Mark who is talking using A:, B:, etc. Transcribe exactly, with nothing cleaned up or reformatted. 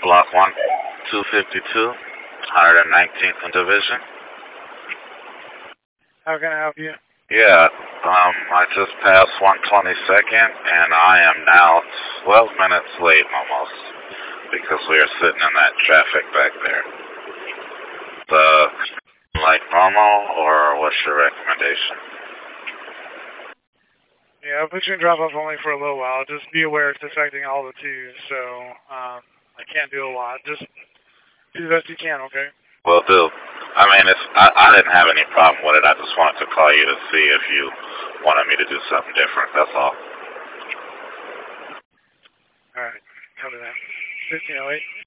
A: Block one two fifty-two, one nineteenth Division.
B: How can I help you?
A: Yeah, um, I just passed one twenty-second, and I am now twelve minutes late almost, because we are sitting in that traffic back there. The, like normal, or what's your recommendation?
B: Yeah, I'll put you in drop-off only for a little while. Just be aware it's affecting all the twos, so um, I can't do a lot. Just do the best you can, okay?
A: Will do. I mean, it's, I, I didn't have any problem with it. I just wanted to call you to see if you wanted me to do something different. That's all.
B: All right. Cover that. fifteen oh eight.